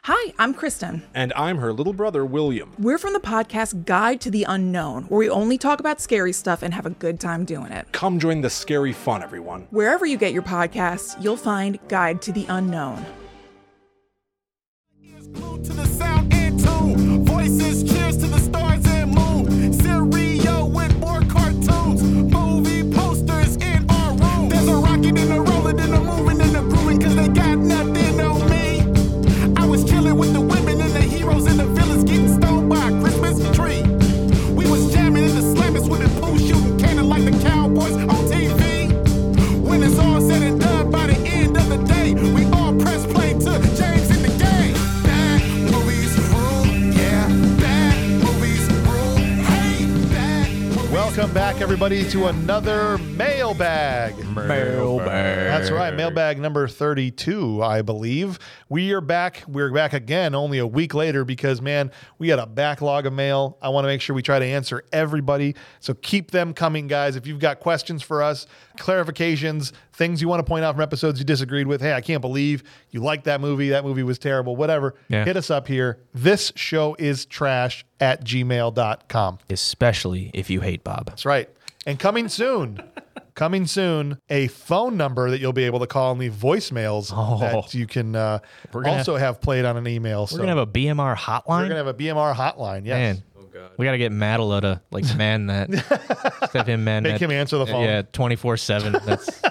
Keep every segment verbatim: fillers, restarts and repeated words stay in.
Hi, I'm Kristen. And I'm her little brother, William. We're from the podcast Guide to the Unknown, where we only talk about scary stuff and have a good time doing it. Come join the scary fun, everyone. Wherever you get your podcasts, you'll find Guide to the Unknown. To the sound and tune, voices, cheers to the stars and moon, stereo with more cartoons, movie posters in our room. There's a rocket and a rolling and a moving and a grooving, cause they got nothing on me. I was chilling with the women and the heroes and the villains, getting stoned by a Christmas tree. We was jamming in the slammers with the pool, shooting cannon like the Cowboys on T V. When it's all said and done, by the end of the day, we all press play to James in the game. Bad movies rule, yeah. Bad movies rule, hey. Bad movies Welcome back, everybody, to another mailbag. Mailbag. That's right, mailbag number thirty-two, I believe. We are back. We're back again only a week later because, man, we got a backlog of mail. I want to make sure we try to answer everybody. So keep them coming, guys. If you've got questions for us, clarifications, things you want to point out from episodes you disagreed with, hey, I can't believe you liked that movie. That movie was terrible, whatever. Yeah. Hit us up here. This show is trash at gmail dot com. Especially if you hate Bob. That's right. And coming soon, coming soon, a phone number that you'll be able to call and leave voicemails Oh. that you can uh, We're gonna also have played on an email. We're so going to have a B M R hotline? we're gonna have a B M R hotline. Yes. Man, we got to get Madeline to like man that. Just have him man Make that. him answer the phone. Yeah, twenty-four seven. That's,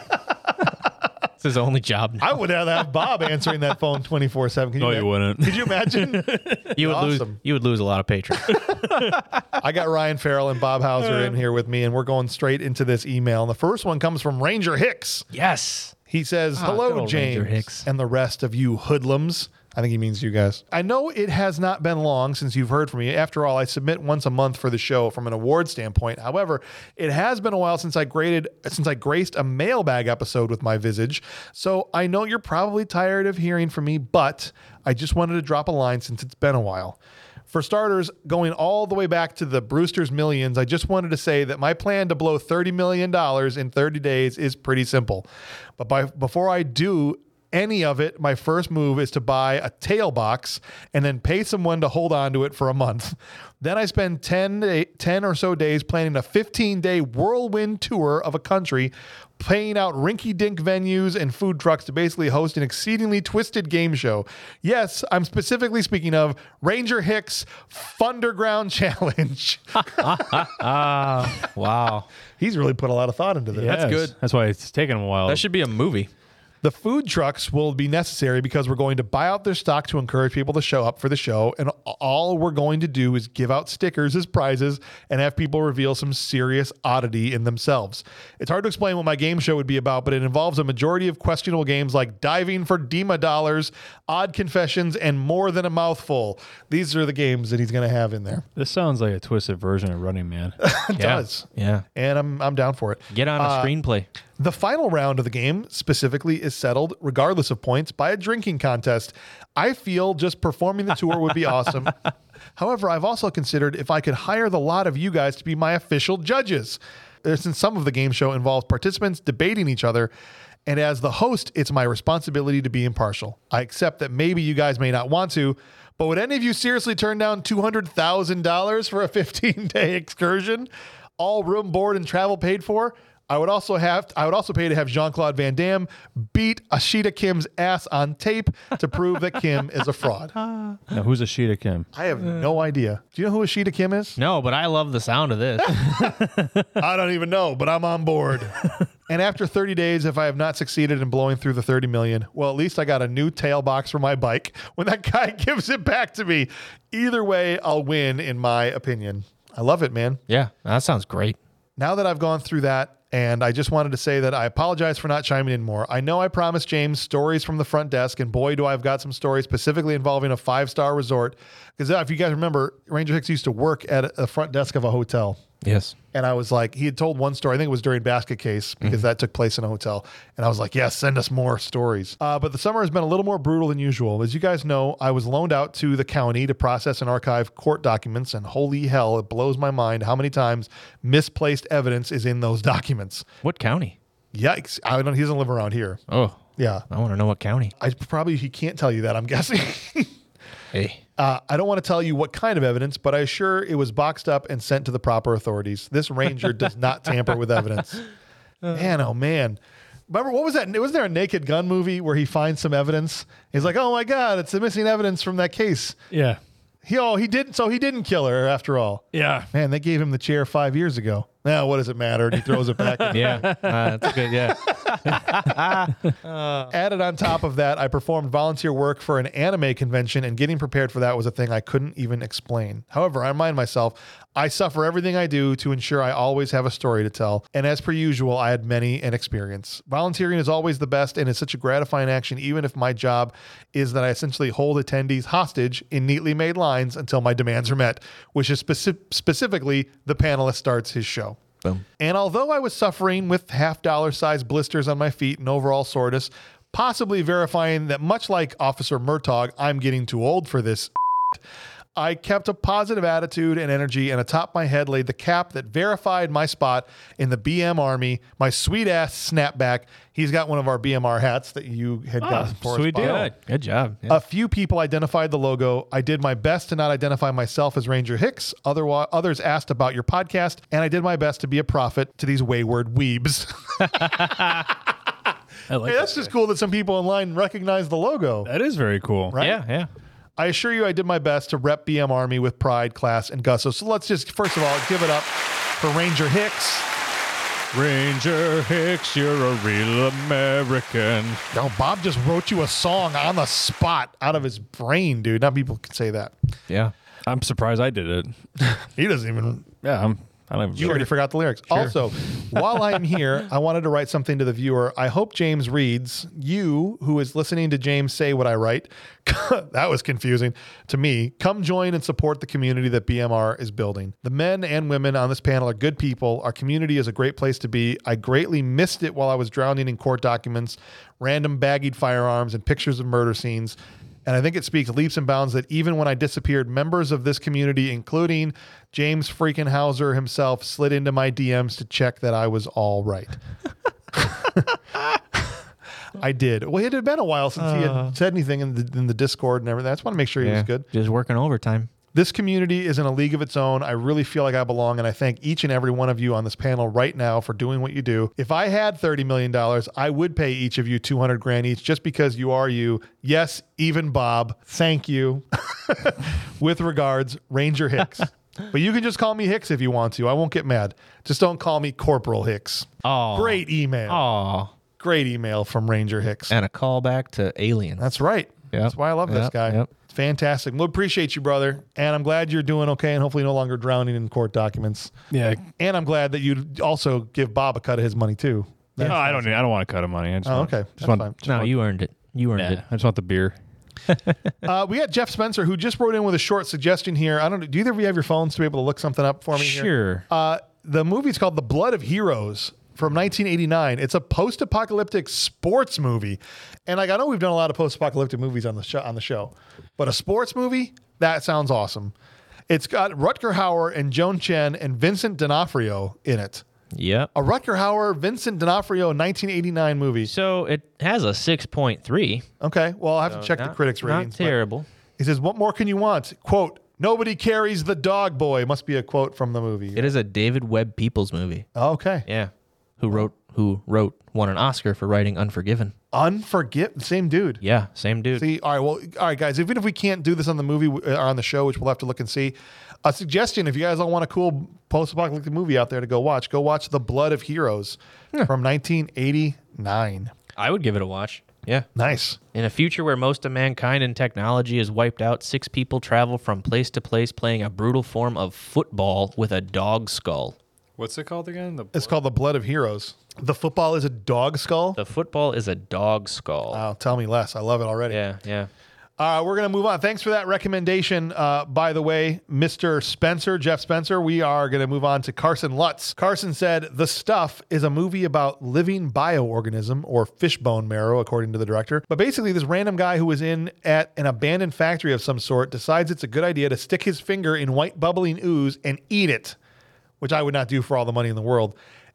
that's his only job now. I would rather have Bob answering that phone twenty-four seven. No, you wouldn't. Could you imagine? you would lose. awesome. You would lose a lot of patrons. I got Ryan Farrell and Bob Hauser in here with me, and we're going straight into this email. And the first one comes from Ranger Hicks. Yes. He says, Ah, good hello, old Ranger James, Hicks. and the rest of you hoodlums. I think he means you guys. I know it has not been long since you've heard from me. After all, I submit once a month for the show from an award standpoint. However, it has been a while since I graded, since I graced a mailbag episode with my visage. So I know you're probably tired of hearing from me, but I just wanted to drop a line since it's been a while. For starters, going all the way back to the Brewster's Millions, I just wanted to say that my plan to blow thirty million dollars in thirty days is pretty simple. But by, before I do any of it, my first move is to buy a tail box and then pay someone to hold on to it for a month. Then I spend ten, ten or so days planning a fifteen-day whirlwind tour of a country, paying out rinky-dink venues and food trucks to basically host an exceedingly twisted game show. Yes, I'm specifically speaking of Ranger Hicks Funderground Challenge. Ah, wow. He's really put a lot of thought into this. Yes. good. That's why it's taken him a while. That should be a movie. The food trucks will be necessary because we're going to buy out their stock to encourage people to show up for the show. And all we're going to do is give out stickers as prizes and have people reveal some serious oddity in themselves. It's hard to explain what my game show would be about, but it involves a majority of questionable games like diving for Dima dollars, odd confessions, and more than a mouthful. These are the games that he's going to have in there. This sounds like a twisted version of Running Man. It Yeah. does. Yeah. And I'm I'm down for it. Get on a Uh, screenplay. The final round of the game specifically is settled, regardless of points, by a drinking contest. I feel just performing the tour would be awesome. However, I've also considered if I could hire the lot of you guys to be my official judges. Uh, Since some of the game show involves participants debating each other, and as the host, it's my responsibility to be impartial. I accept that maybe you guys may not want to, but would any of you seriously turn down two hundred thousand dollars for a fifteen-day excursion? All room, board, and travel paid for? I would also have I would also pay to have Jean-Claude Van Damme beat Ashita Kim's ass on tape to prove that Kim is a fraud. Now, who's Ashita Kim? I have no idea. Do you know who Ashita Kim is? No, but I love the sound of this. I don't even know, but I'm on board. And after thirty days, if I have not succeeded in blowing through the thirty million, well, at least I got a new tail box for my bike when that guy gives it back to me. Either way, I'll win, in my opinion. I love it, man. Yeah, that sounds great. Now that I've gone through that, and I just wanted to say that I apologize for not chiming in more. I know I promised James stories from the front desk, and boy, do I've got some stories specifically involving a five-star resort. Because if you guys remember, Ranger Hicks used to work at a front desk of a hotel. Yes. And I was like, he had told one story, I think it was during Basket Case, because mm-hmm. that took place in a hotel. And I was like, yes, send us more stories. Uh, but the summer has been a little more brutal than usual. As you guys know, I was loaned out to the county to process and archive court documents. And holy hell, it blows my mind how many times misplaced evidence is in those documents. What county? Yikes. I don't, he doesn't live around here. Oh, Yeah. I want to know what county. I probably, he can't tell you that, I'm guessing. Hey. Uh, I don't want to tell you what kind of evidence, but I assure it was boxed up and sent to the proper authorities. This ranger does not tamper with evidence. Man, oh man. Remember, what was that? Was there a Naked Gun movie where he finds some evidence? He's like, oh my God, it's the missing evidence from that case. Yeah. He, oh, he didn't. So he didn't kill her after all. Yeah. Man, they gave him the chair five years ago. Now, what does it matter? And he throws it back. Yeah, uh, that's good. Yeah. Added on top of that, I performed volunteer work for an anime convention, and getting prepared for that was a thing I couldn't even explain. However, I remind myself, I suffer everything I do to ensure I always have a story to tell. And as per usual, I had many an experience. Volunteering is always the best, and it's such a gratifying action, even if my job is that I essentially hold attendees hostage in neatly made lines until my demands are met, which is speci- specifically the panelist starts his show. Boom. And although I was suffering with half dollar sized blisters on my feet and overall soreness, possibly verifying that much like Officer Murtaugh, I'm getting too old for this, I kept a positive attitude and energy, and atop my head laid the cap that verified my spot in the B M Army, my sweet ass snapback. He's got one of our B M R hats that you had gotten for us. sweet Bob. deal. Good. Good job. Yeah. A few people identified the logo. I did my best to not identify myself as Ranger Hicks. Other, others asked about your podcast, and I did my best to be a prophet to these wayward weebs. I like Hey, that's that. just cool that some people online recognize the logo. That is very cool. Right? Yeah, yeah. I assure you I did my best to rep B M Army with pride, class, and gusto. So let's just, first of all, give it up for Ranger Hicks. Ranger Hicks, you're a real American. No, Bob just wrote you a song on the spot out of his brain, dude. Not people can say that. Yeah. I'm surprised I did it. He doesn't even... Yeah, I'm. I don't even. You already forgot the lyrics. Also, while I'm here, I wanted to write something to the viewer. I hope James reads. You, who is listening to James say what I write, that was confusing to me. Come join and support the community that B M R is building. The men and women on this panel are good people. Our community is a great place to be. I greatly missed it while I was drowning in court documents, random baggied firearms, and pictures of murder scenes. And I think it speaks leaps and bounds that even when I disappeared, members of this community, including James freaking Hauser himself, slid into my D Ms to check that I was all right. I did. Well, it had been a while since he had said anything in the, in the Discord and everything. I just want to make sure he yeah. was good. Just working overtime. This community is in a league of its own. I really feel like I belong, and I thank each and every one of you on this panel right now for doing what you do. If I had thirty million dollars, I would pay each of you two hundred grand each just because you are you. Yes, even Bob. Thank you. With regards, Ranger Hicks. But you can just call me Hicks if you want to. I won't get mad. Just don't call me Corporal Hicks. Oh. Great email. Oh. Great email from Ranger Hicks. And a callback to Aliens. That's right. Yep. That's why I love this Yep, guy. yep. It's fantastic. We appreciate you, brother. And I'm glad you're doing okay and hopefully no longer drowning in court documents. Yeah. And I'm glad that you also give Bob a cut of his money too. No, I don't. Need, I don't want to cut him money. I just Oh, want, okay. Just That's want, fine. just No, want- you earned it. You earned yeah, it. I just want the beer. Uh, we got Jeff Spencer who just wrote in with a short suggestion here. I don't know. Do either of you have your phones to be able to look something up for me here? Sure. Uh, the movie's called The Blood of Heroes from nineteen eighty-nine. It's a post-apocalyptic sports movie. And like I know we've done a lot of post-apocalyptic movies on the show, on the show, but a sports movie, that sounds awesome. It's got Rutger Hauer and Joan Chen and Vincent D'Onofrio in it. Yep. A Rutger Hauer, Vincent D'Onofrio nineteen eighty-nine movie. So it has a six point three. Okay, well I'll have to check the Not- critics ratings. Not but terrible. He says, "What more can you want?" Quote, "Nobody carries the dog boy." Must be a quote from the movie. It is a David Webb Peoples movie. Okay. Yeah. Who wrote, who wrote, won an Oscar for writing Unforgiven. Unforgiven. Same dude. Yeah. Same dude. See, all right, well, all right, guys, even if we can't do this on the movie or on the show, which we'll have to look and see, a suggestion, if you guys all want a cool post-apocalyptic movie out there to go watch, go watch The Blood of Heroes from nineteen eighty-nine. I would give it a watch. Yeah. Nice. In a future where most of mankind and technology is wiped out, six people travel from place to place playing a brutal form of football with a dog skull. What's it called again? The It's called The Blood of Heroes. The football is a dog skull? The football is a dog skull. Oh, tell me less. I love it already. Yeah, yeah. Uh, we're going to move on. Thanks for that recommendation. Uh, by the way, Mister Spencer, Jeff Spencer, we are going to move on to Carson Lutz. Carson said, The Stuff is a movie about living bioorganism or fishbone marrow, according to the director. But basically, this random guy who was in at an abandoned factory of some sort decides it's a good idea to stick his finger in white bubbling ooze and eat it, which I would not do for all the money in the world.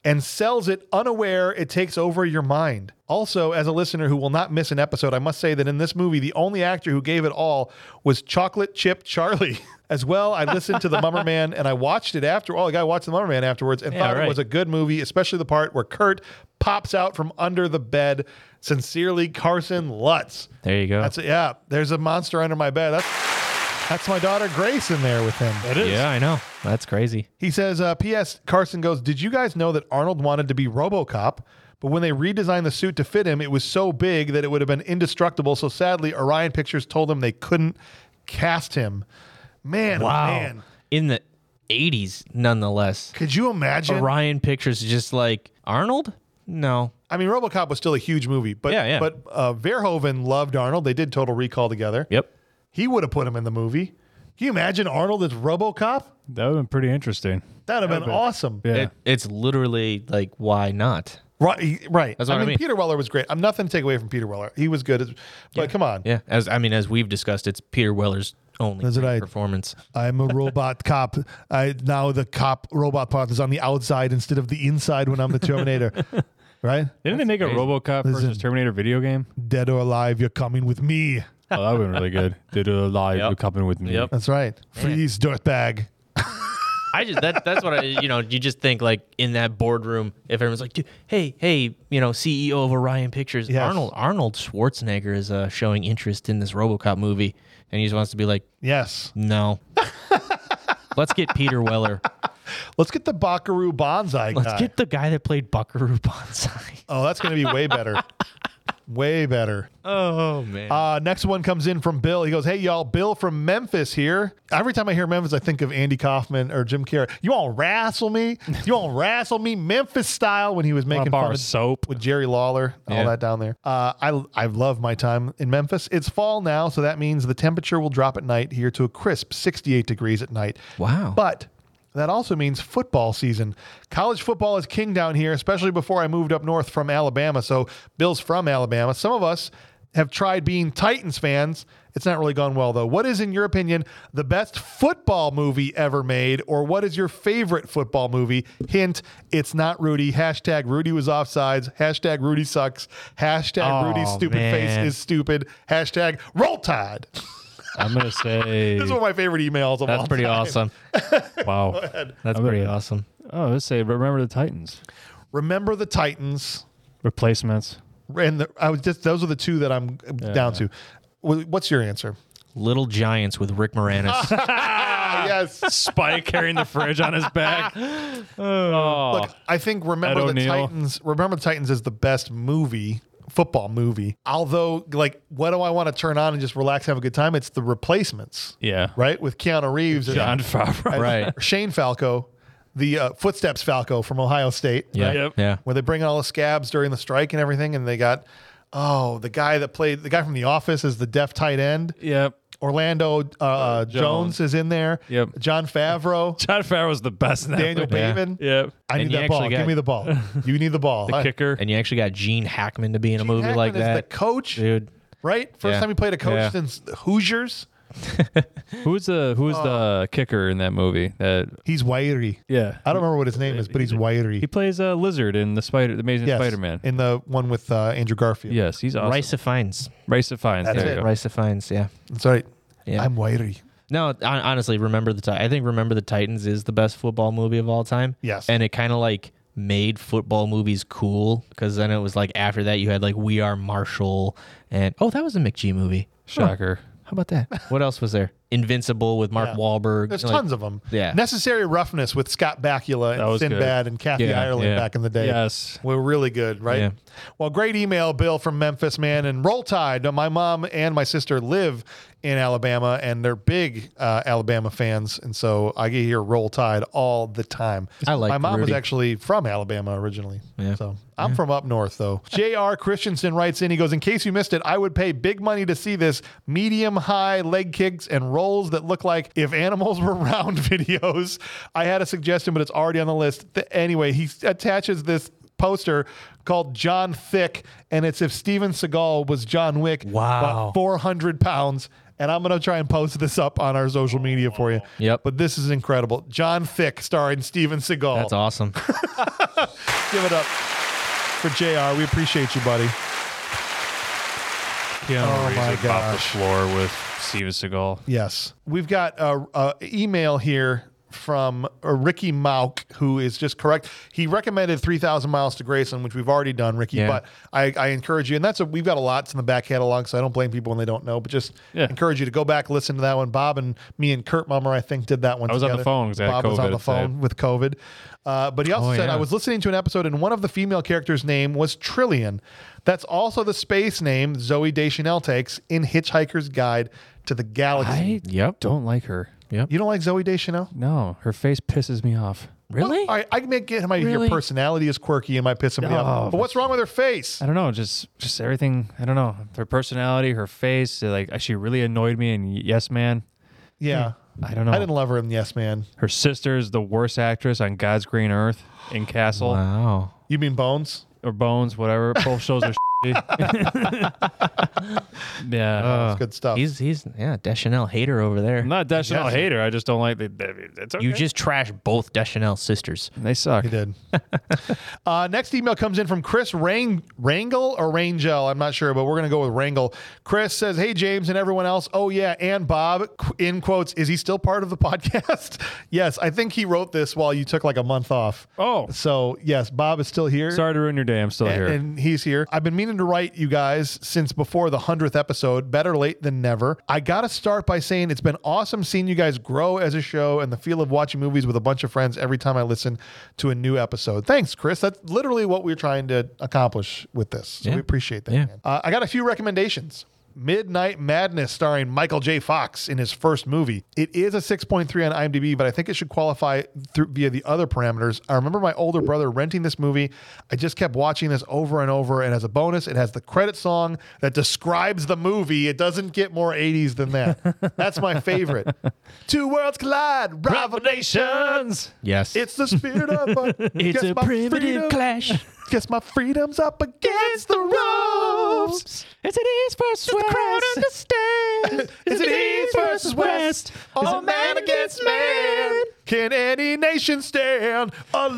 and sells it unaware it takes over your mind. Also, as a listener who will not miss an episode, I must say that in this movie, the only actor who gave it all was Chocolate Chip Charlie. As well, I listened to The Mummer Man, and I watched it after. Oh, the guy watched The Mummer Man afterwards and Yeah, thought right. it was a good movie, especially the part where Kurt pops out from under the bed. Sincerely, Carson Lutz. There you go. That's it. Yeah, there's a monster under my bed. That's that's my daughter Grace in there with him. It is. Yeah, I know. That's crazy. He says, uh, P S. Carson goes, did you guys know that Arnold wanted to be RoboCop? But when they redesigned the suit to fit him, it was so big that it would have been indestructible. So sadly, Orion Pictures told him they couldn't cast him. Man, oh Wow. man. In the eighties, nonetheless. Could you imagine? Orion Pictures is just like, Arnold? No. I mean, RoboCop was still a huge movie, but Yeah, yeah. but uh, Verhoeven loved Arnold. They did Total Recall together. Yep. He would have put him in the movie. Can you imagine Arnold as RoboCop? That would have been pretty interesting. That would have been awesome. Yeah. It, it's literally like, why not? Right, he- right. That's I what I mean, mean. Peter Weller was great. I'm nothing to take away from Peter Weller. He was good, as, but come on. Yeah. As I mean, as we've discussed, it's Peter Weller's only That's great right. performance. I'm a robot cop. I now the cop robot part is on the outside instead of the inside when I'm the Terminator. Right? Didn't they make a RoboCop Listen. versus Terminator video game? Dead or alive, you're coming with me. Oh, that would have been really good. Did it alive? Yep. You're coming with me. Yep. That's right. Freeze, dirtbag. I just that that's what I you know you just think like in that boardroom if everyone's like dude, hey hey you know C E O of Orion Pictures Yes. Arnold Arnold Schwarzenegger is uh, showing interest in this RoboCop movie and he just wants to be like Yes. no let's get Peter Weller Let's get the Buckaroo Bonsai guy. let's get the guy that played Buckaroo Banzai. Oh, that's going to be way better. Way better. Oh man. Uh, next one comes in from Bill. He goes, hey, y'all, Bill from Memphis here. Every time I hear Memphis, I think of Andy Kaufman or Jim Carrey. You want to wrestle me? You want to wrestle me? Memphis style when he was making bar fun of of soap. with Jerry Lawler, all Yeah. that down there. Uh, I I love my time in Memphis. It's fall now, so that means the temperature will drop at night here to a crisp sixty-eight degrees at night. Wow. But that also means football season. College football is king down here, especially before I moved up north from Alabama. So Bill's from Alabama. Some of us have tried being Titans fans. It's not really gone well, though. What is, in your opinion, the best football movie ever made? Or what is your favorite football movie? Hint, it's not Rudy. Hashtag Rudy was offsides. Hashtag Rudy sucks. Hashtag Oh, Rudy's stupid man. face is stupid. Hashtag Roll Tide. I'm gonna say. This is one of my favorite emails of all That's pretty time. awesome. Wow. That's I'm pretty gonna- awesome. Oh, let's say remember the Titans Remember the Titans. replacements. And the, I was just those are the two that I'm down to. Wh- What's your answer? Little Giants with Rick Moranis. Ah, yes. Spike carrying the fridge on his back. Oh, Look, I think Remember Ed the O'Neill. Titans. Remember the Titans is the best movie, football movie. Although, like, what do I want to turn on and just relax, have a good time? It's The Replacements, yeah. right? With Keanu Reeves and John Favreau. and Right. Shane Falco, the uh, Footsteps Falco from Ohio State. Yeah. right? Yep. Yeah. Where they bring in all the scabs during the strike and everything, and they got oh the guy that played the guy from The Office is the deaf tight end. Yep. Orlando uh, uh, Jones. Jones. is in there. Yep. John Favreau, John Favreau's the best in that Daniel movie. Yeah. Bateman. Yep. I And need you that ball. actually Give got- me the ball. You need the ball. The I- kicker. And you actually got Gene Hackman to be in a movie Gene like Hackman is that. the coach, Dude. right? First Yeah. time he played a coach Yeah. since the Hoosiers. Who's the Who's the kicker in that movie? That He's wiry. yeah. I don't remember what his name is, but he's wiry. He plays a lizard in the Spider, the Amazing Yes, Spider-Man. in the one with uh, Andrew Garfield. Yes, he's awesome. Rice of Fines. Rice of Fines. That's there it. you go. Rice of Fines, yeah. That's right. Yeah. I'm wiry. No, hon- honestly, remember the Ti- I think Remember the Titans is the best football movie of all time. Yes. And it kind of like made football movies cool because then it was like after that you had like We Are Marshall and oh that was a McGee movie. Shocker. How about that? What else was there? Invincible with Mark Yeah. Wahlberg. There's like- tons of them. Yeah. Necessary Roughness with Scott Bakula That and was good. Sinbad and Kathy Yeah, Ireland yeah. back in the day. Yes. Were really good, right? Yeah. Well, great email, Bill from Memphis, man. And Roll Tide. My mom and my sister live in Alabama, and they're big uh, Alabama fans. And so I get hear Roll Tide all the time. I like My mom was Rudy. actually from Alabama originally. Yeah. So I'm from up north, though. J R. Christensen writes in, he goes, in case you missed it, I would pay big money to see this medium high leg kicks and rolls that look like if animals were round videos. I had a suggestion, but it's already on the list. Th- anyway, he attaches this poster called John Thick, and it's if Steven Seagal was John Wick, Wow. about four hundred pounds. And I'm going to try and post this up on our social media for you. Yep. But this is incredible. John Thick starring Steven Seagal. That's awesome. Give it up for J R. We appreciate you, buddy. Keanu Oh Reeves my would mop the gosh. floor with Steven Seagal. Yes. We've got a, a email here from uh, Ricky Mauk, who is just correct. He recommended three thousand Miles to Graceland, which we've already done, Ricky, Yeah. but I, I encourage you, and that's a, we've got a lots in the back catalog, so I don't blame people when they don't know, but just Yeah. encourage you to go back, listen to that one. Bob and me and Kurt Mummer, I think, did that one I was on the together. phone 'cause I had Bob was COVID on the at the time. phone with COVID. Uh, but he also Oh, said, yeah. I was listening to an episode and one of the female characters' name was Trillian. That's also the space name Zoe Deschanel takes in Hitchhiker's Guide to the Galaxy. I Yep. don't like her. Yep. You don't like Zoe Deschanel? No, her face pisses me off. Really? All right, I can make it. My your Really? personality is quirky and might piss me off. Oh, But what's wrong with her face? I don't know, just just everything. I don't know. Her personality, her face, like she really annoyed me in Yes Man. Yeah, I don't know. I didn't love her in Yes Man. Her sister's the worst actress on God's green earth in Castle Wow. You mean Bones? or Bones, whatever. Both shows are shitty. Yeah. That's good stuff. He's he's yeah, Deschanel hater over there. I'm not a Deschanel Yes. hater. I just don't like the. It's okay. You just trash both Deschanel sisters. They suck. He did. uh, next email comes in from Chris Rang- Rangel or Rangel. I'm not sure, but we're going to go with Rangel. Chris says, hey, James and everyone else. Oh, yeah. And Bob, qu- in quotes, is he still part of the podcast? Yes. I think he wrote this while you took like a month off. Oh, So, yes, Bob is still here. sorry to ruin your day. I'm still and, here. and he's here. I've been meaning to write you guys since before the hundredth episode. Better late than never. I got to start by saying it's been awesome seeing you guys grow as a show and the feel of watching movies with a bunch of friends every time I listen to a new episode. Thanks, Chris. That's literally what we're trying to accomplish with this. So Yeah. we appreciate that. Yeah. Man. Uh, I got a few recommendations. Midnight Madness starring Michael J. Fox in his first movie. It is a six point three on IMDb, but I think it should qualify through via the other parameters. I remember my older brother renting this movie. I just kept watching this over and over, and as a bonus, it has the credit song that describes the movie. It doesn't get more eighties than that. That's my favorite. Two worlds collide, revelations. Yes. It's the spirit of a, It's guess a my primitive freedom- clash. Guess my freedom's up against the ropes. It's an east versus west. The crowd understands. It's an east versus west. All man against man. Can any nation stand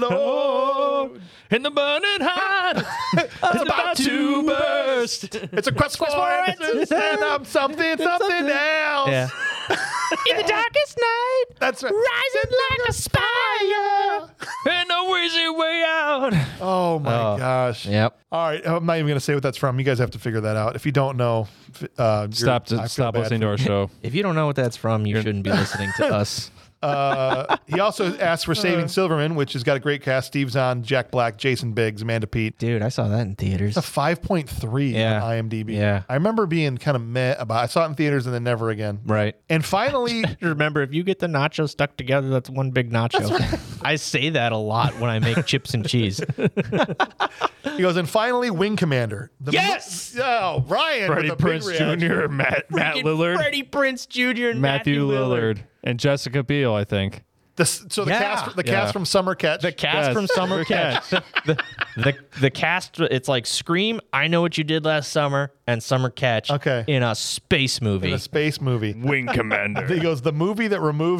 alone? In the burning heart, it's about to burst. It's a quest for answers, and I'm something, something else. Yeah. In the darkest night, That's right. rising like a spire. Ain't no easy way out. Oh my Oh. gosh. Yep. All right, I'm not even going to say what that's from. You guys have to figure that out. If you don't know, uh, you're- Stop I feel to, stop bad listening for to our show. If you don't know what that's from, you shouldn't be listening to us. Uh, he also asked for Saving Silverman, which has got a great cast. Steve Zahn, Jack Black, Jason Biggs, Amanda Peet. Dude, I saw that in theaters. It's a five point three Yeah. on IMDb. Yeah. I remember being kind of meh about it. I saw it in theaters and then never again. Right. And finally, Remember, if you get the nachos stuck together, that's one big nacho. I say that a lot when I make chips and cheese. he goes, and finally, Wing Commander. The Yes! mo- oh, Ryan. Freddie with a big Prinze reaction. Junior, Matt, Matt Freaking Lillard, Freddie Prinze Junior and Matthew, Matthew, Lillard, and Jessica Biel, I think. The, so the Yeah. cast, the Yeah. cast from Summer Catch. The cast Yes. from Summer Catch. the, the the cast, it's like Scream, I Know What You Did Last Summer, and Summer Catch Okay. in a space movie. in a space movie. Wing Commander. He goes, the movie that removes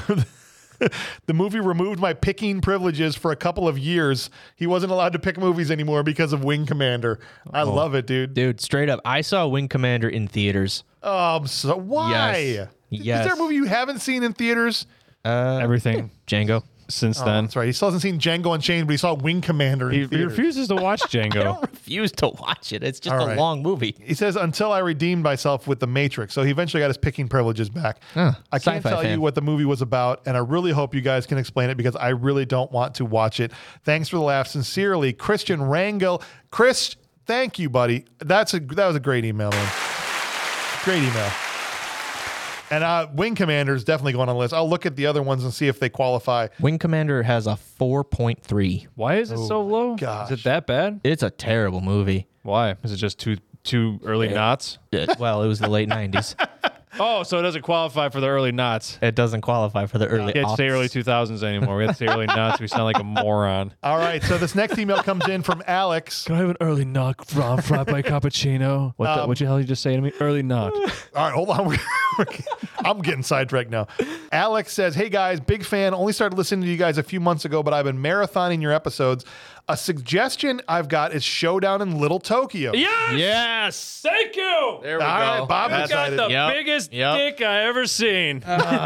the movie removed my picking privileges for a couple of years. He wasn't allowed to pick movies anymore because of Wing Commander. I love it, dude. Dude, straight up, I saw Wing Commander in theaters. Um, so why? Yes. Is Yes. there a movie you haven't seen in theaters? Everything Django. since Oh, then. that's right. He still hasn't seen Django Unchained, but he saw Wing Commander in He, he theaters. refuses to watch I Django. don't refuse to watch it. It's just All a right. long movie. He says, until I redeemed myself with The Matrix. So he eventually got his picking privileges back. Huh, I can't sci-fi tell you fan. what the movie was about, and I really hope you guys can explain it because I really don't want to watch it. Thanks for the laugh. Sincerely, Christian Rangel. Chris, thank you, buddy. That's a That was a great email, man. Great email. And uh, Wing Commander is definitely going on the list. I'll look at the other ones and see if they qualify. Wing Commander has a four point three. Why is it so low? gosh. Is it that bad? It's a terrible movie. Why? Is it just too too early knots? Uh, well, it was the late nineties. Oh, so it doesn't qualify for the early knots. It doesn't qualify for the early We can't say aughts. early two thousands anymore. We have to say early knots. We sound like a moron. All right, so this next email comes in from Alex. Can I have an early knock from fried by cappuccino? What the, Um, what the hell did you just say to me? Early knock. All right, hold on. I'm getting sidetracked now. Alex says, hey guys, big fan. Only started listening to you guys a few months ago, but I've been marathoning your episodes. A suggestion I've got is Showdown in Little Tokyo. Yes. Yes. Thank you. There we All go. right, Bob I got decided. the Yep. biggest Yep. dick I ever seen.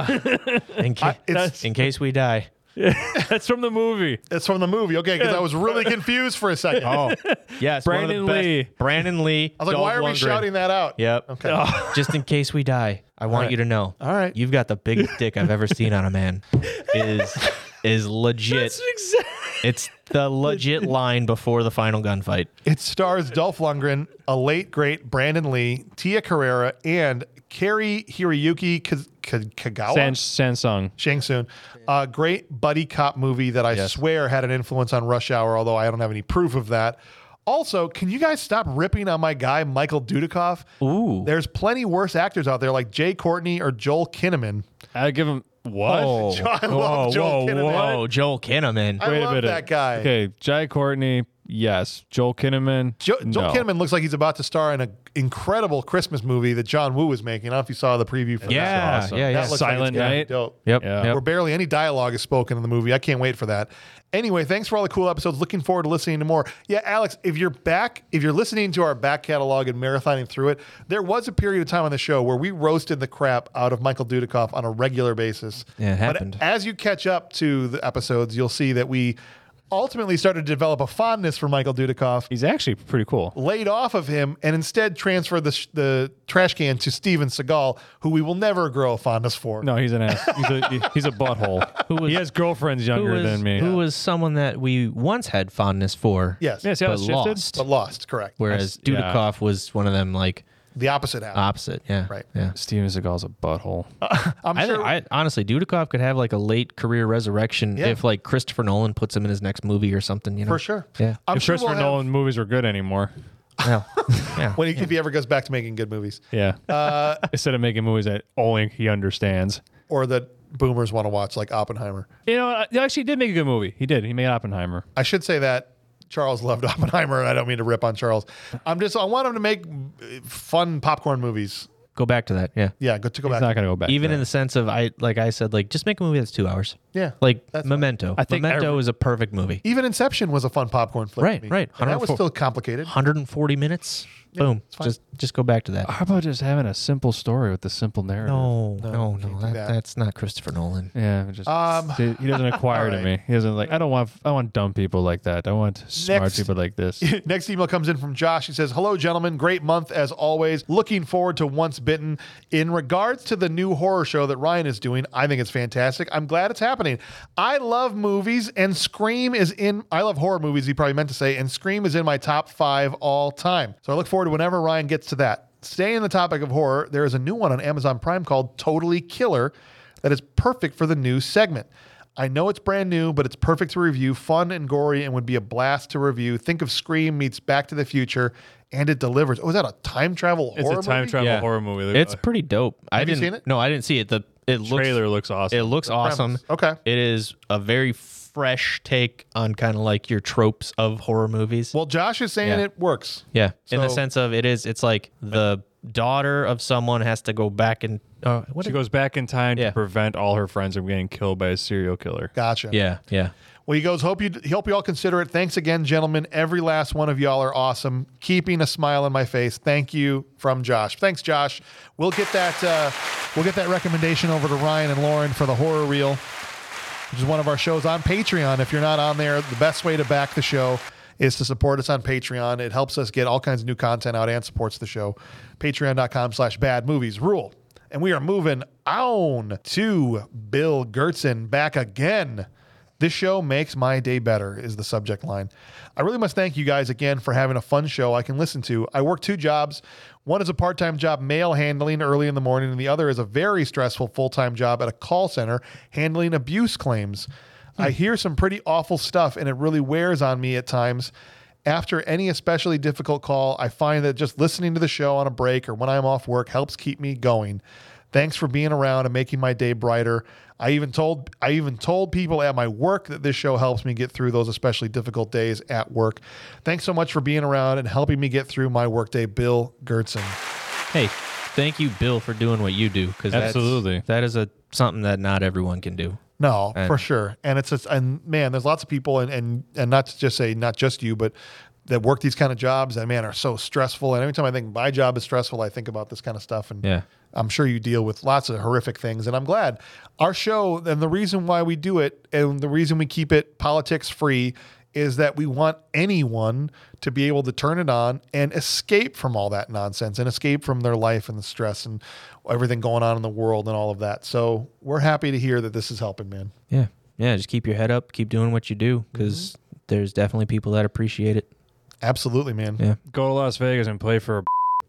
In, ca- it's- in case we die. That's from the movie. It's from the movie. Okay, because I was really confused for a second. Oh, yes. Brandon one of the best- Lee. Brandon Lee. I was like, Dolph why are we Lundgren. shouting that out? Yep. Okay. Just in case we die, I want right. you to know. All right. You've got the biggest dick I've ever seen on a man. Is is legit. It's the legit line before the final gunfight. It stars Dolph Lundgren, a late great Brandon Lee, Tia Carrera, and Kari Hiroyuki K- K- Kagawa. San Sansung. Shang Tsung. A great buddy cop movie that I Yes. swear had an influence on Rush Hour, although I don't have any proof of that. Also, can you guys stop ripping on my guy, Michael Dudikoff? Ooh. There's plenty worse actors out there like Jay Courtney or Joel Kinnaman. I give him what? Oh. I love Joel Kinnaman. Whoa, Joel Kinnaman. I Wait love a minute. that guy. Okay, Jai Courtney. Yes. Joel Kinnaman. Jo- Joel no. Kinnaman looks like he's about to star in an incredible Christmas movie that John Woo is making. I don't know if you saw the preview for Yeah, that. awesome. yeah, yeah. That looks like Silent it's gonna be Night. dope. Yep. Yeah. yep. Where barely any dialogue is spoken in the movie. I can't wait for that. Anyway, thanks for all the cool episodes. Looking forward to listening to more. Yeah, Alex, if you're back, if you're listening to our back catalog and marathoning through it, there was a period of time on the show where we roasted the crap out of Michael Dudikoff on a regular basis. Yeah, it happened. But as you catch up to the episodes, you'll see that we ultimately started to develop a fondness for Michael Dudikoff, He's actually pretty cool. laid off of him, and instead transferred the, sh- the trash can to Steven Seagal, who we will never grow a fondness for. No, he's an ass. He's a, he- he's a butthole. Who was- he has girlfriends Who younger was, than me. who was someone that we once had fondness for, Yes. Yeah, see how but it's shifted? lost. But lost, correct. Whereas Yeah. Dudikoff was one of them, like, The opposite happened. opposite. Yeah. Right. Yeah. Steven Seagal's a butthole. I'm I, sure. think, I honestly, Dudikoff could have like a late career resurrection Yeah. if like Christopher Nolan puts him in his next movie or something. You know, For sure. Yeah. I'm if sure Christopher we'll have- Nolan movies were good anymore. Well, yeah. when he, if he ever goes back to making good movies, Yeah. Uh, Instead of making movies that only he understands. or that boomers want to watch, like Oppenheimer. You know, he actually did make a good movie. He did. He made Oppenheimer. I should say that Charles loved Oppenheimer, and I don't mean to rip on Charles. I'm just I want him to make uh, fun popcorn movies. Go back to that. Yeah. Yeah, good to go He's back. not going to go back. Even to in that. the sense of I like I said, like just make a movie that's two hours. Yeah, Like That's fine. Memento. I think Memento every- is a perfect movie. even Inception was a fun popcorn flick. Right, to me. right. And that was one hundred four still complicated. one hundred forty minutes. Boom. it's fine. Just just go back to that. How about just having a simple story with a simple narrative? No, no, no. do that, that. That's not Christopher Nolan. Yeah, just Um, he he doesn't acquire all to right. me. He doesn't like. I don't want. I want dumb people like that. I want smart Next. people like this. Next email comes in from Josh. He says, hello, gentlemen. Great month as always. Looking forward to Once Bitten. In regards to the new horror show that Ryan is doing, I think it's fantastic. I'm glad it's happening. I love movies, and Scream is in, I love horror movies, he probably meant to say, and Scream is in my top five all time. So I look forward to whenever Ryan gets to that. Staying in the topic of horror, there is a new one on Amazon Prime called Totally Killer that is perfect for the new segment. I know it's brand new, but it's perfect to review, fun and gory, and would be a blast to review. Think of Scream meets Back to the Future, and it delivers. Oh, is that a time travel It's horror a time movie? travel Yeah. horror movie. It's pretty dope. I Have you didn't seen it? No, I didn't see it. The it looks trailer looks awesome. It looks awesome. Okay. It is a very fresh take on kind of like your tropes of horror movies. Well, Josh is saying Yeah. it works. yeah, in the so- sense of it is. It's like the daughter of someone has to go back and uh, what? she did- goes back in time Yeah. to prevent all her friends from getting killed by a serial killer. Gotcha. yeah, yeah. Well, he goes, hope you hope you all consider it. Thanks again, gentlemen. Every last one of y'all are awesome. Keeping a smile on my face. Thank you from Josh. Thanks, Josh. We'll get that uh, we'll get that recommendation over to Ryan and Lauren for the horror reel, which is one of our shows on Patreon. If you're not on there, the best way to back the show is to support us on Patreon. It helps us get all kinds of new content out and supports the show. Patreon.com slash bad movies rule. And we are moving on to Bill Gertzen back again. This show makes my day better is the subject line. I really must thank you guys again for having a fun show I can listen to. I work two jobs. One is a part-time job mail handling early in the morning, and the other is a very stressful full-time job at a call center handling abuse claims. I hear some pretty awful stuff, and it really wears on me at times. After any especially difficult call, I find that just listening to the show on a break or when I'm off work helps keep me going. Thanks for being around and making my day brighter. I even told I even told people at my work that this show helps me get through those especially difficult days at work. Thanks so much for being around and helping me get through my workday, Bill Gertzen. Hey, thank you, Bill, for doing what you do. Because Absolutely. that is a something that not everyone can do. No, And- for sure. And it's just, and man, there's lots of people, and, and and not to just say not just you, but that work these kind of jobs that man are so stressful. And every time I think my job is stressful, I think about this kind of stuff. And Yeah. I'm sure you deal with lots of horrific things. And I'm glad our show, and the reason why we do it, and the reason we keep it politics free, is that we want anyone to be able to turn it on and escape from all that nonsense and escape from their life and the stress and everything going on in the world and all of that. So we're happy to hear that this is helping, man. Yeah. Yeah. Just keep your head up. Keep doing what you do because there's definitely people that appreciate it. Absolutely, man. Yeah. Go to Las Vegas and play for a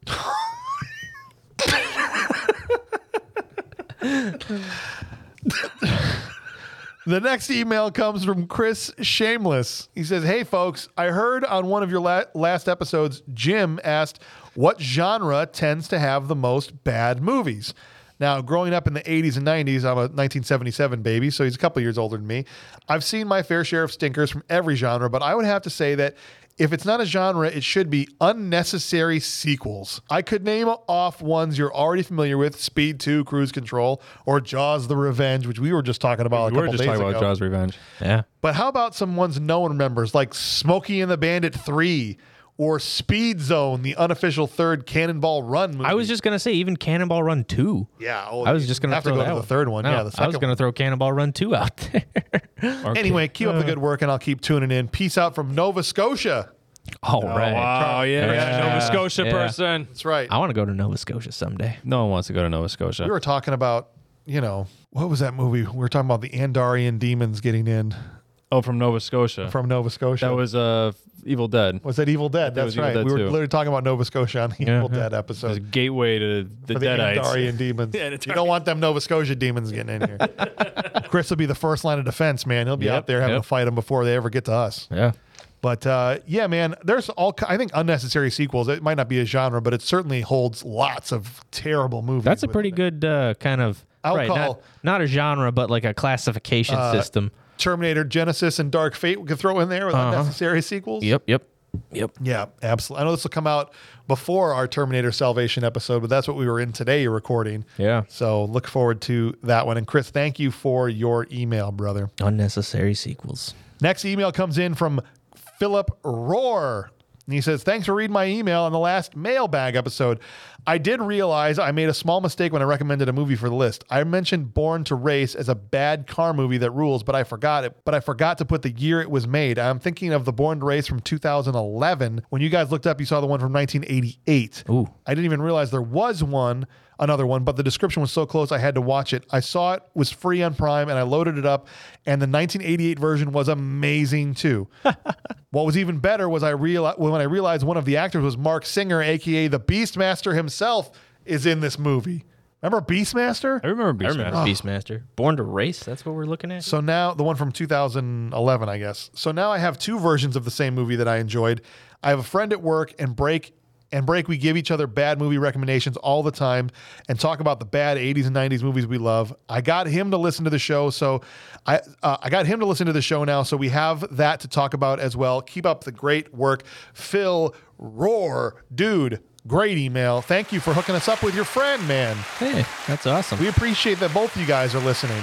The next email comes from Chris Shameless. He says, hey, folks, I heard on one of your la- last episodes, Jim asked what genre tends to have the most bad movies. Now, growing up in the eighties and nineties, I'm a nineteen seventy-seven baby, so he's a couple years older than me. I've seen my fair share of stinkers from every genre, but I would have to say that if it's not a genre, it should be unnecessary sequels. I could name off ones you're already familiar with, Speed two, Cruise Control, or Jaws the Revenge, which we were just talking about a we were couple just days talking ago. about Jaws Revenge. Yeah. But how about some ones no one remembers, like Smokey and the Bandit three, or Speed Zone, the unofficial third Cannonball Run movie? I was just going to say even Cannonball Run two. yeah. Oh, I was just going have throw to go that to the one. third one. No, yeah, the I was second going to one. throw Cannonball Run two out there. Anyway, keep up the good work, and I'll keep tuning in. Peace out from Nova Scotia. All right. Wow, yeah, Yeah. Nova Scotia Yeah. person. That's right. I want to go to Nova Scotia someday. No one wants to go to Nova Scotia. We were talking about, you know, what was that movie? We were talking about the Andarian demons getting in oh, from Nova Scotia. from Nova Scotia. that was uh, Evil Dead. Was that Evil Dead? That was That's Evil right. Dead we were too. literally talking about Nova Scotia on the Yeah. Evil Dead It was a episode. gateway to the For the Deadites. Andarian demons. Yeah, You don't want them Nova Scotia demons getting in here. Chris will be the first line of defense, man. He'll be Yep, out there having yep. to fight them before they ever get to us. Yeah. But uh, yeah, man, there's all ki- I think unnecessary sequels. It might not be a genre, but it certainly holds lots of terrible movies. That's a within pretty it. good uh, kind of I'll right, call- not, not a genre, but like a classification Uh, system. Terminator Genesis and Dark Fate we could throw in there with Uh-huh. unnecessary sequels. Yep, yep, yep. Yeah, absolutely. I know this will come out before our Terminator Salvation episode, but that's what we were in today recording. Yeah. So look forward to that one. And Chris, thank you for your email, brother. Unnecessary sequels. Next email comes in from Philip Rohr. And he says, thanks for reading my email on the last mailbag episode. I did realize I made a small mistake when I recommended a movie for the list. I mentioned Born to Race as a bad car movie that rules, but I forgot it. But I forgot to put the year it was made. I'm thinking of the Born to Race from two thousand eleven. When you guys looked up, you saw the one from nineteen eighty-eight. Ooh. I didn't even realize there was one, another one, but the description was so close I had to watch it. I saw it was free on Prime and I loaded it up, and the nineteen eighty-eight version was amazing too. What was even better was I realized when I realized one of the actors was Mark Singer, aka the Beastmaster himself, is in this movie. Remember Beastmaster? I remember I Beastmaster. remember Beastmaster. Born to Race, that's what we're looking at? So now the one from two thousand eleven, I guess. So now I have two versions of the same movie that I enjoyed. I have a friend at work, and break and break we give each other bad movie recommendations all the time and talk about the bad eighties and nineties movies we love. I got him to listen to the show, so I uh, I got him to listen to the show now, so we have that to talk about as well. Keep up the great work, Phil Rohr, dude. Great email. Thank you for hooking us up with your friend, man. Hey, that's awesome. We appreciate that both of you guys are listening.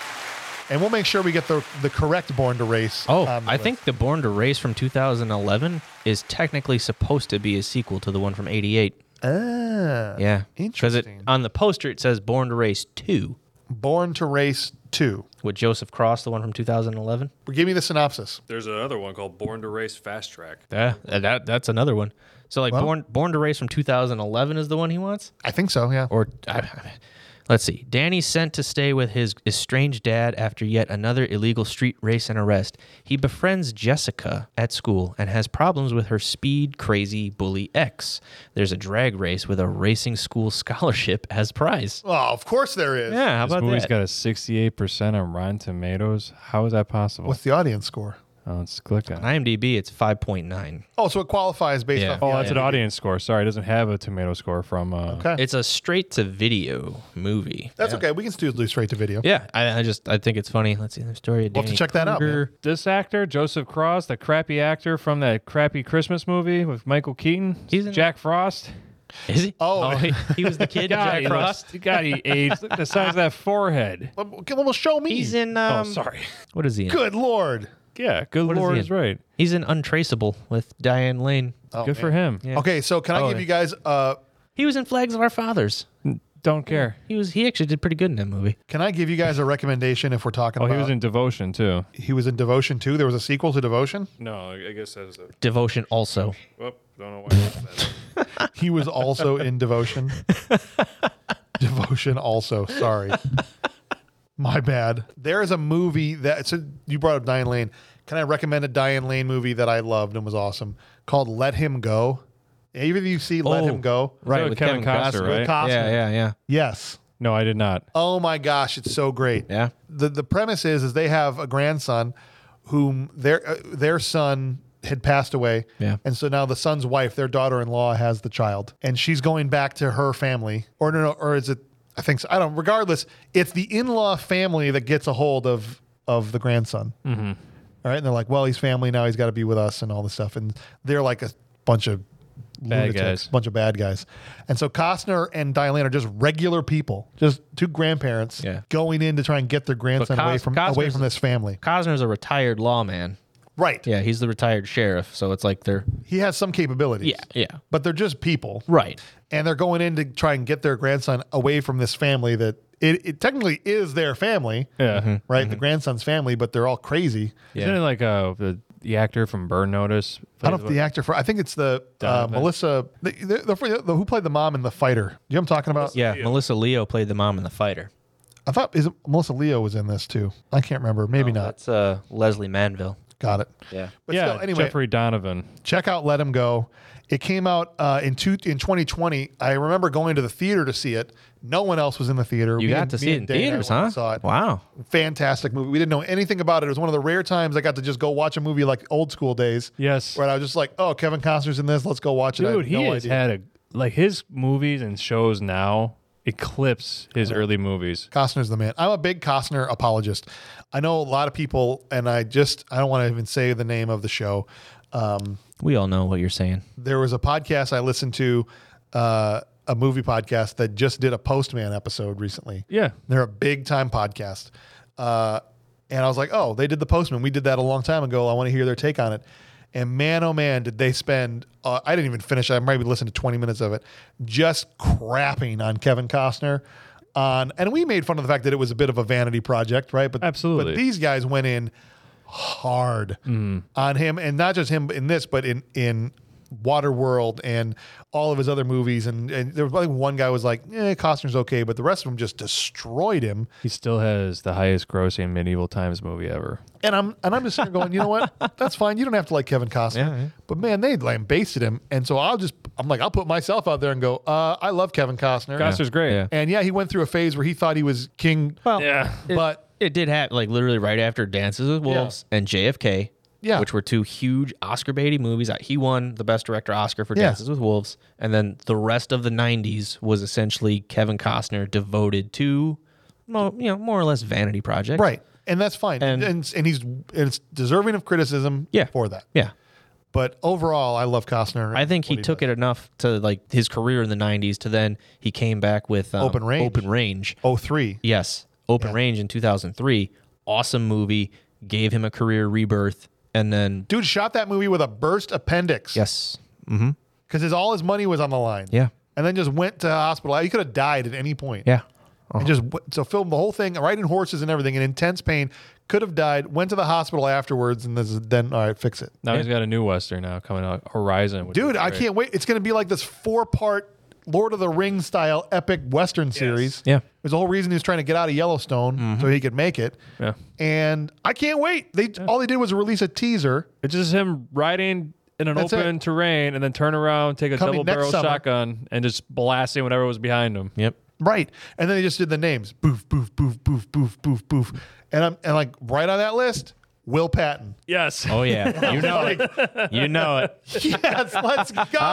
And we'll make sure we get the the correct Born to Race. Oh, on the I list. think the Born to Race from two thousand eleven is technically supposed to be a sequel to the one from eighty-eight. Ah, Yeah. Because it interesting. on the poster it says Born to Race two Born to Race two. with Joseph Cross, the one from two thousand eleven. Give me the synopsis. There's another one called Born to Race Fast Track. Yeah, that that's another one. So like Well- Born Born to Race from two thousand eleven is the one he wants? I think so, yeah. Or I, I- let's see. Danny's sent to stay with his estranged dad after yet another illegal street race and arrest. He befriends Jessica at school and has problems with her speed crazy bully ex. There's a drag race with a racing school scholarship as prize. Oh, of course there is. Yeah, how This about movie's that? got a sixty-eight percent on Rotten Tomatoes. How is that possible? What's the audience score? Oh, let's click on it. IMDb, it's five point nine. Oh, so it qualifies based Yeah. off Oh, the that's an IMDb. audience score. Sorry, it doesn't have a tomato score from. Uh, Okay. It's a straight to video movie. That's Yeah. okay. We can still do straight to video. Yeah, I, I just I think it's funny. Let's see the story of We'll have to Danny check that out, Kruger. This actor, Joseph Cross, the crappy actor from that crappy Christmas movie with Michael Keaton, He's in- Jack Frost. Is he? Oh. he, he was the kid. God, Jack he Frost. looks, God, he aged. Look at the size of that forehead. Well, well, show me. He's in. Um, oh, sorry. What is he in? Good Lord. Yeah, good What is Lord he is in? right. He's in Untraceable with Diane Lane. Oh, good man. for him. Yeah. Okay, so can I Oh, give yeah. you guys uh He was in Flags of Our Fathers. Don't care. He was. He actually did pretty good in that movie. can I give you guys a recommendation if we're talking Oh, about he was in Devotion too. he was in Devotion too? There was a sequel to Devotion? No, I guess that's a. Devotion also. Oh, don't know why. I said that. He was also in Devotion. Devotion also. Sorry. My bad. There is a movie that so you brought up Diane Lane. Can I recommend a Diane Lane movie that I loved and was awesome called Let Him Go? Either of you see Let Oh. Him Go? Right, with with Kevin Kevin, Costner, Costner. right? Costner. Yeah, yeah, yeah. Yes. No, I did not. Oh my gosh, it's so great. Yeah. The the premise is is they have a grandson whom their uh, their son had passed away. Yeah. And so now the son's wife, their daughter-in-law, has the child. And she's going back to her family. Or no, no, or is it I think so. I don't regardless, it's the in-law family that gets a hold of of the grandson. Mm-hmm. All right. And they're like, well, he's family now, he's got to be with us and all this stuff. And they're like a bunch of Bad lunatics, guys. bunch of bad guys. And so Costner and Diane Lane are just regular people, just two grandparents Yeah. going in to try and get their grandson Cos- away from Costner's- away from this family. Costner's a retired lawman. Right. Yeah, he's the retired sheriff. So it's like they're. He has some capabilities. Yeah, yeah. But they're just people. Right. And they're going in to try and get their grandson away from this family that it, it technically is their family, Yeah. right? The grandson's family, but they're all crazy. Isn't it like uh, the, the actor from Burn Notice? I don't know if the actor for I think it's the uh, Donovan. Melissa the, the, the, the who played the mom in The Fighter. You know what I'm talking about? Yeah, Melissa Leo played the mom in The Fighter. I thought is it, Melissa Leo was in this too. I can't remember. Maybe not. That's uh, Leslie Manville. Got it. Yeah. But yeah, still, anyway, Jeffrey Donovan. check out Let Him Go. It came out uh, in two, in twenty twenty. I remember going to the theater to see it. No one else was in the theater. You Me got and- to me see it and in Dana theaters, went huh? and Saw it. Wow. Fantastic movie. We didn't know anything about it. It was one of the rare times I got to just go watch a movie like old school days. Yes. Where I was just like, oh, Kevin Costner's in this. Let's go watch it. I Dude, had he no has idea. had a like his movies and shows now eclipse his early movies. Costner's the man. I'm a big Costner apologist. I know a lot of people, and I just, I don't want to even say the name of the show. Um, We all know what you're saying. there was a podcast I listened to, uh, a movie podcast that just did a Postman episode recently. Yeah. They're a big time podcast. Uh, and I was like, oh, they did the Postman. We did that a long time ago. I want to hear their take on it. And man, oh man, did they spend, uh, I didn't even finish. I maybe listened to twenty minutes of it, just crapping on Kevin Costner. On, and we made fun of the fact that it was a bit of a vanity project, right? But Absolutely. But these guys went in hard on him, and not just him in this, but in in Waterworld and all of his other movies. And, and there was I think one guy was like, "Eh, Costner's okay," but the rest of them just destroyed him. He still has the highest grossing medieval times movie ever. And I'm and I'm just sitting there going, you know what? That's fine. You don't have to like Kevin Costner. Yeah, yeah. But man, they lambasted him, and so I'll just I'm like I'll put myself out there and go, uh, I love Kevin Costner. Costner's great. Yeah. And yeah, he went through a phase where he thought he was king. Well, Yeah. but It did happen, like literally right after Dances with Wolves and J F K, Yeah. which were two huge Oscar baity movies. He won the Best Director Oscar for Yeah. Dances with Wolves, and then the rest of the nineties was essentially Kevin Costner devoted to, mo- you know, more or less vanity projects. right, and that's fine, and And- and, and he's and it's deserving of criticism. Yeah. for that. Yeah, But overall, I love Costner. I think he took it enough to like his career in the nineties to then he came back with um, Open Range. Open Range. Oh three. Yes, Open Range in two thousand three. Awesome movie, gave him a career rebirth, and then Dude shot that movie with a burst appendix. yes, because his all his money was on the line. yeah, and then just went to the hospital. He could have died at any point. yeah. And just w- so filmed the whole thing, riding horses and everything, in intense pain. Could have died. Went to the hospital afterwards, and this is, then all right, fix it. Now he's got a new Western now coming out, Horizon. which Dude, is I great. can't wait. It's going to be like this four part Lord of the Rings style epic Western series. Yeah. There's the whole reason he was trying to get out of Yellowstone so he could make it. Yeah. And I can't wait. They all they did was release a teaser. It's just him riding in an That's open it. terrain and then turn around, take a Coming double next barrel summer. shotgun, and just blasting whatever was behind him. Yep. Right. And then they just did the names. Boof, boof, boof, boof, boof, boof, boof. And I'm and like right on that list, Will Patton. Yes. Oh yeah, you know it. You know it. Yes, let's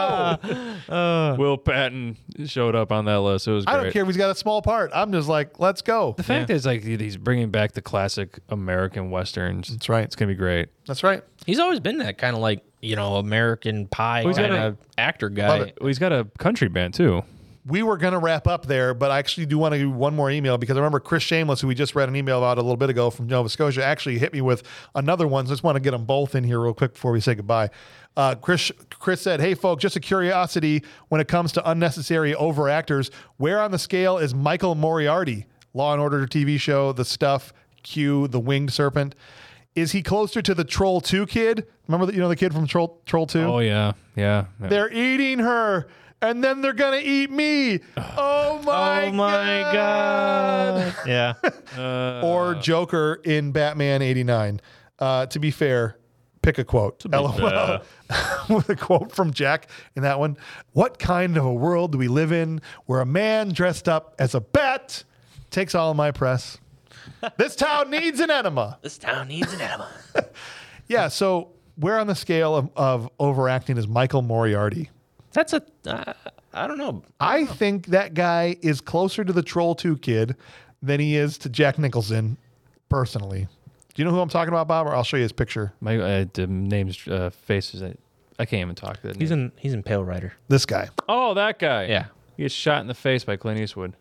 go. Will Patton showed up on that list. It was great. I don't care if he's got a small part. I'm just like, let's go. The fact is, like, he's bringing back the classic American westerns. That's right. It's gonna be great. That's right. He's always been that kind of like you know, American Pie Who's got kind a- of actor Love guy. it. Well, he's got a country band too. We were going to wrap up there, but I actually do want to do one more email because I remember Chris Shameless, who we just read an email about a little bit ago from Nova Scotia, actually hit me with another one. So I just want to get them both in here real quick before we say goodbye. Uh, Chris, Chris said, hey, folks, just a curiosity when it comes to unnecessary overactors, where on the scale is Michael Moriarty? Law and Order T V show, The Stuff, Q, The Winged Serpent. Is he closer to the Troll two kid? Remember the, you know the kid from Troll Troll two? Oh yeah, yeah. yeah. They're eating her, and then they're gonna eat me. Oh my! oh my god! Yeah. Or Joker in Batman eighty-nine. Uh, to be fair, pick a quote. LOL. With a quote from Jack in that one. What kind of a world do we live in where a man dressed up as a bat takes all of my press? This town needs an enema. This town needs an enema. Yeah. So where on the scale of, of overacting is Michael Moriarty? That's a. Uh, I don't know. I think that guy is closer to the Troll two kid than he is to Jack Nicholson, personally. Do you know who I'm talking about, Bob? Or I'll show you his picture. My uh, the name's uh, faces. I, I can't even talk. That He's name. in. He's in Pale Rider. This guy. Oh, that guy. Yeah. He gets shot in the face by Clint Eastwood.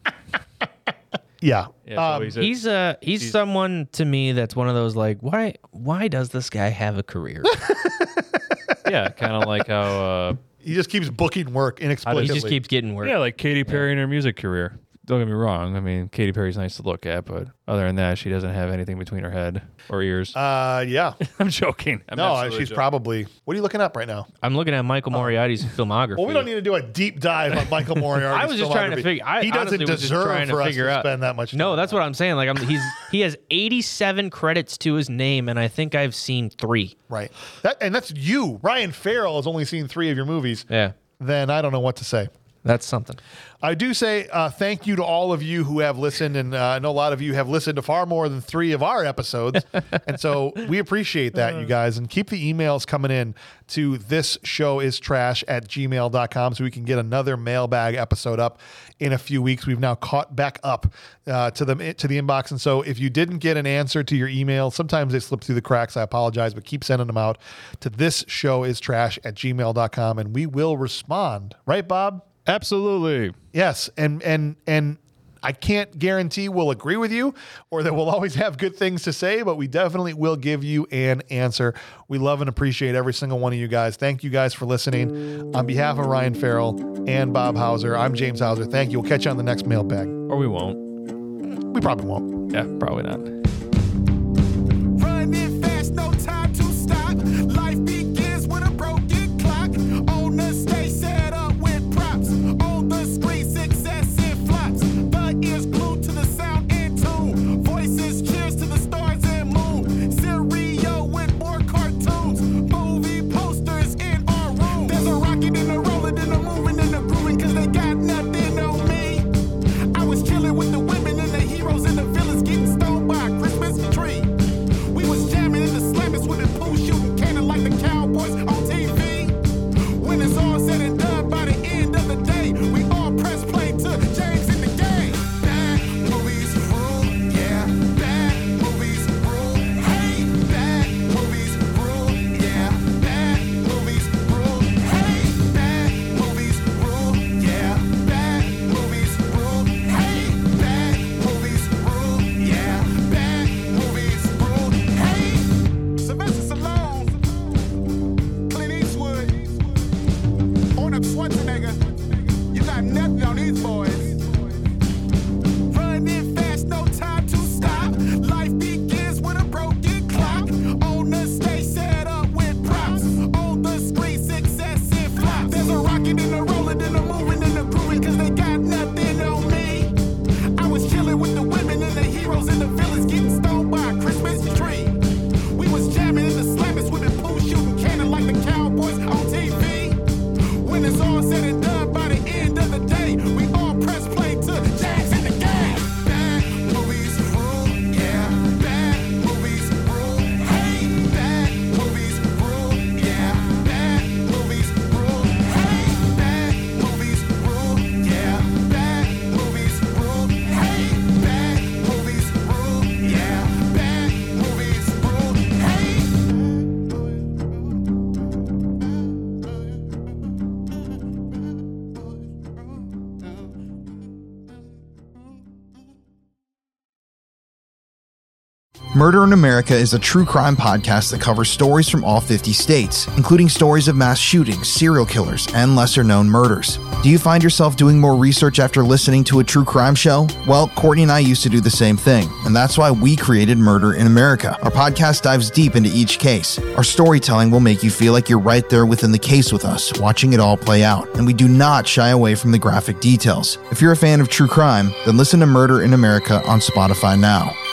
Yeah. Yeah, so Um, he's a, He's uh he's someone to me that's one of those like why why does this guy have a career? yeah, kind of like how uh, he just keeps booking work he inexplicably. just keeps getting work. yeah, like Katy Perry in her music career. Don't get me wrong. I mean, Katy Perry's nice to look at, but other than that, she doesn't have anything between her head or ears. Uh, yeah. I'm joking. I'm No, absolutely she's joking. probably. What are you looking up right now? I'm looking at Michael Moriarty's filmography. Well, we don't need to do a deep dive on Michael Moriarty. I was just trying to figure. I He doesn't honestly was just deserve trying for to us figure to out. spend that much time. No, that's what I'm saying. Like I'm, he's he has eighty-seven credits to his name, and I think I've seen three. Right. That and that's you. Ryan Farrell has only seen three of your movies. Yeah, Then I don't know what to say. that's something. I do say uh, thank you to all of you who have listened, and uh, I know a lot of you have listened to far more than three of our episodes, and so we appreciate that, you guys, and keep the emails coming in to this show is trash at gmail dot com so we can get another mailbag episode up in a few weeks. We've now caught back up uh, to the to the inbox, and so if you didn't get an answer to your email, sometimes they slip through the cracks. I apologize, but keep sending them out to this show is trash at gmail dot com, and we will respond. Right, Bob? Absolutely. Yes, and and and I can't guarantee we'll agree with you or that we'll always have good things to say, but we definitely will give you an answer. We love and appreciate every single one of you guys. Thank you guys for listening. On behalf of Ryan Farrell and Bob Hauser, I'm James Hauser. Thank you. We'll catch you on the next mailbag. Or we won't. We probably won't. Yeah, probably not. Running fast, no time to stop. Life begins with a broken clock. On the stage, set up with props. On the screen, successive flops. The ears glued to the sound and tune. Voices cheers to the stars and moon. Stereo with more cartoons. Movie posters in our room. There's a rocket and a rolling and a moving and a grooving, cause they got nothing on me. I was chilling with the women and the heroes and the villains getting stoned by Murder in America is a true crime podcast that covers stories from all fifty states, including stories of mass shootings, serial killers, and lesser-known murders. Do you find yourself doing more research after listening to a true crime show? Well, Courtney and I used to do the same thing, and that's why we created Murder in America. Our podcast dives deep into each case. Our storytelling will make you feel like you're right there within the case with us, watching it all play out, and we do not shy away from the graphic details. If you're a fan of true crime, then listen to Murder in America on Spotify now.